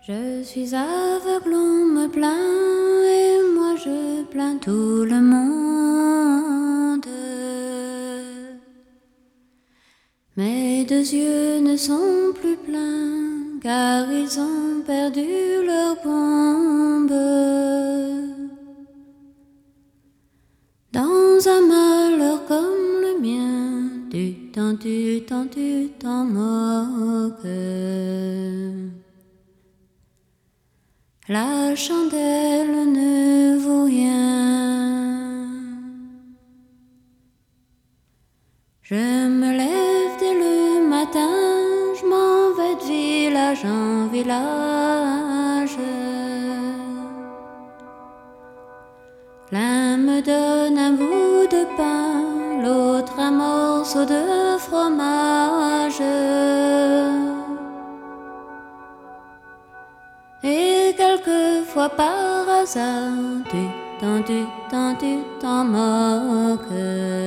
Je suis aveugle, on me plaint et moi je plains tout le monde. Mes deux yeux ne sont plus pleins car ils ont perdu leur bombe. Dans un malheur comme le mien, tu t'en moques. La chandelle ne vaut rien. Je me lève dès le matin, je m'en vais de village en village. L'un me donne un bout de pain, l'autre un morceau de fromage. Et quelquefois par hasard, tu t'en moques.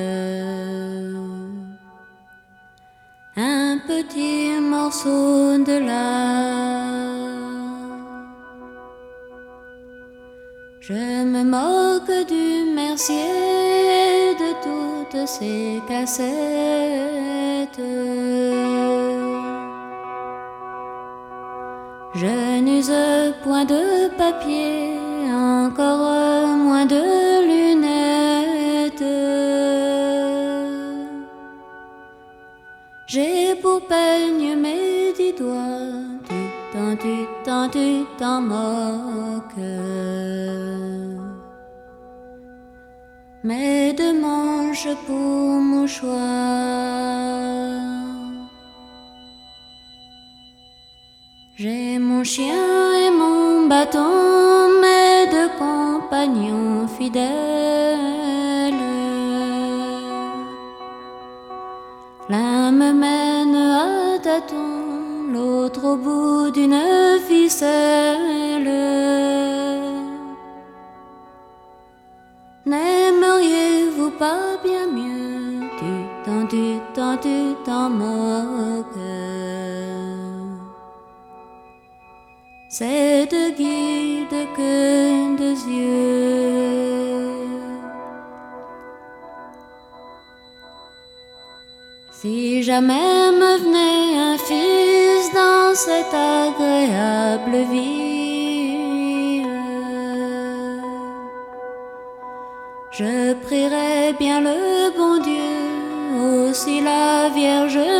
Un petit morceau de lard. Je me moque du mercier et de toutes ses cassettes. Je n'use point de papier, encore moins de lunettes. J'ai pour peigne mes 10 doigts, tu t'en moques. Mes deux manches pour mouchoir. J'ai mon chien et mon bâton, mes deux compagnons fidèles. L'un me mène à tâtons, l'autre au bout d'une ficelle. N'aimeriez-vous pas bien mieux, tu t'en moques. C'est de guide que deux yeux. Si jamais me venait un fils dans cette agréable vie, je prierais bien le bon Dieu, aussi la Vierge